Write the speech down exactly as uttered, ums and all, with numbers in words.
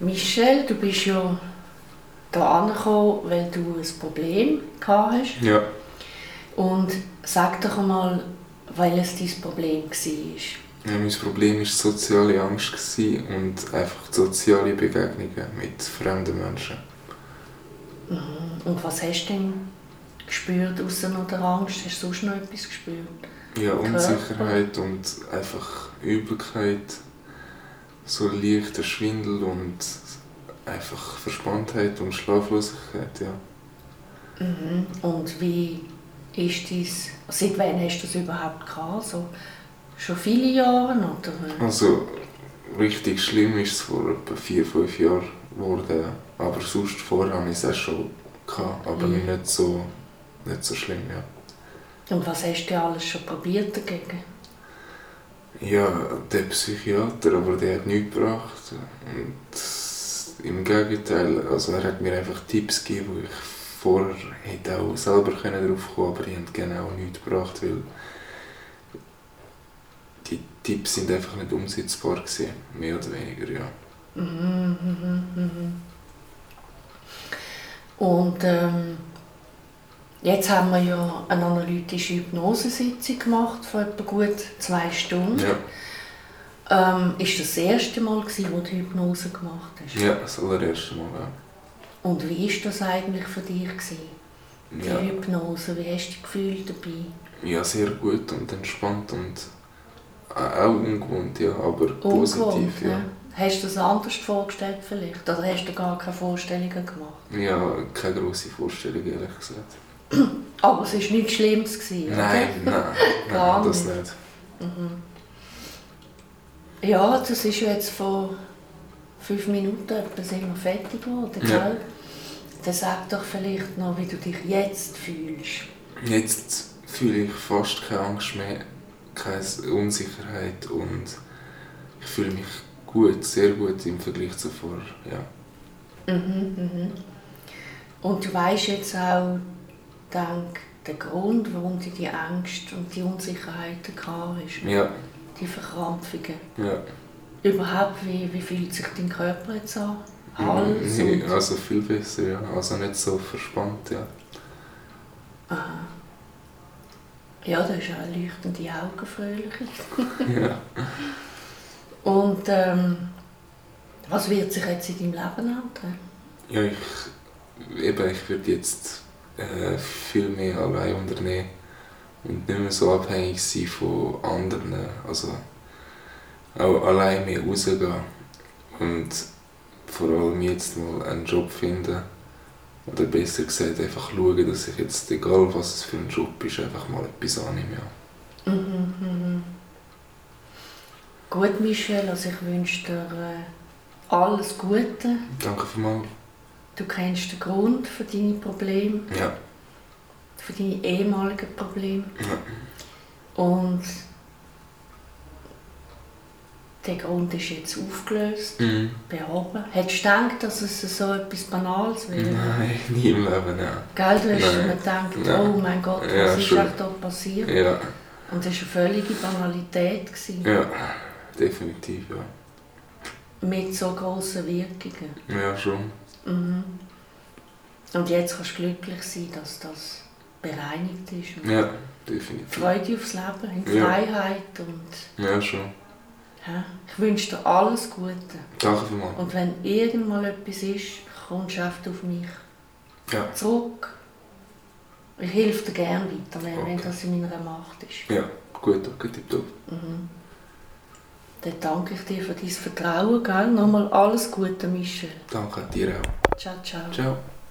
Michel, du bist ja hier angekommen, weil du ein Problem gehabt hast. Ja. Und sag doch einmal, welches dein Problem war. Ja, mein Problem war die soziale Angst und einfach die soziale Begegnungen mit fremden Menschen. Mhm. Und was hast du denn gespürt, außer noch der Angst? Hast du sonst noch etwas gespürt? Ja, Unsicherheit und einfach Übelkeit, so leichter Schwindel und einfach Verspanntheit und Schlaflosigkeit, ja. Mhm. Und wie ist dies? Seit wann hast du das überhaupt gehabt? So, schon viele Jahre oder? Also richtig schlimm ist es vor etwa vier, fünf Jahren geworden, aber sonst vorher hatte ich es auch schon gehabt, aber Mhm. nicht so, nicht so schlimm, ja. Und was hast du alles schon probiert dagegen? Ja, der Psychiater, aber der hat nichts gebracht. Und im Gegenteil, also er hat mir einfach Tipps gegeben, wo ich vorher hätte auch selber drauf kommen, aber die haben genau nichts gebracht, weil die Tipps sind einfach nicht umsetzbar gewesen, mehr oder weniger, ja. Mhm, mhm, mhm. Und ähm, jetzt haben wir ja eine analytische Hypnosesitzung gemacht, vor etwa gut zwei Stunden. Ja. Ähm, ist das das erste Mal, gewesen, wo du Hypnose gemacht hast? Ja, das allererste Mal, ja. Und wie war das eigentlich für dich, gewesen, die Ja. Hypnose? Wie hast du dich gefühlt dabei? Ja, sehr gut und entspannt und auch ungewohnt, ja, aber positiv, Ungewohnt, ja. ja. Hast du das anders vorgestellt vielleicht? Oder hast du gar keine Vorstellungen gemacht? Ja, keine grosse Vorstellung, ehrlich gesagt. Aber es war nichts Schlimmes, gewesen, Nein, oder? nein, Gar nein, das nicht. nicht. Mhm. Ja, das ist jetzt vor fünf Minuten etwa sind wir fertig geworden, Ja. gell? Dann sag doch vielleicht noch, wie du dich jetzt fühlst. Jetzt fühle ich fast keine Angst mehr, keine Unsicherheit und ich fühle mich gut, sehr gut im Vergleich zu vorher, ja. Mhm, mhm. Und du weißt jetzt auch, denk, den Grund, warum du die Ängste und die Unsicherheiten gehabt hast. Ja, Die Verkrampfungen. ja. Überhaupt, wie, wie fühlt sich dein Körper jetzt an? Hals Nee, und... also viel besser, ja. Also nicht so verspannt, ja. Aha. Ja, das ist auch leuchtende Augen, fröhliche. Ja. Und ähm, was wird sich jetzt in deinem Leben ändern? Ja, ich, eben, ich würde jetzt äh, viel mehr allein unternehmen und nicht mehr so abhängig sein von anderen. Also auch allein mehr rausgehen und vor allem jetzt mal einen Job finden. Oder besser gesagt, einfach schauen, dass ich jetzt, egal was es für ein Job ist, einfach mal etwas annehme. Ja. Mhm, mhm. Gut, Michel, also ich wünsche dir äh, alles Gute. Danke vielmals. Du kennst den Grund für deine Probleme, Ja. für deine ehemaligen Probleme. Ja. Und der Grund ist jetzt aufgelöst, Mhm. behoben. Hättest du gedacht, dass es so etwas Banales wäre? Nein, nie im Leben, ja. Gell, du hast Nein. immer gedacht, Nein. oh mein Gott, was Ja, ist schon. echt da passiert? Ja, Und das war eine völlige Banalität. Gewesen, ja, definitiv, ja. mit so grossen Wirkungen. Ja, schon. Mhm. Und jetzt kannst du glücklich sein, dass das bereinigt ist. Und Ja, definitiv. Freude aufs Leben, in Ja. Freiheit. Und, Ja, schon. ja, ich wünsche dir alles Gute. Danke vielmals. Und wenn irgendwann etwas ist, kommst du einfach auf mich Ja. zurück. Ich helfe dir gerne weiter, wenn, wenn Okay. das in meiner Macht ist. Ja, gut, okay, tipptopp. Mhm. Dann danke ich dir für dein Vertrauen. Gell? Nochmal alles Gute, Michel. Danke dir auch. Ciao, ciao. Ciao.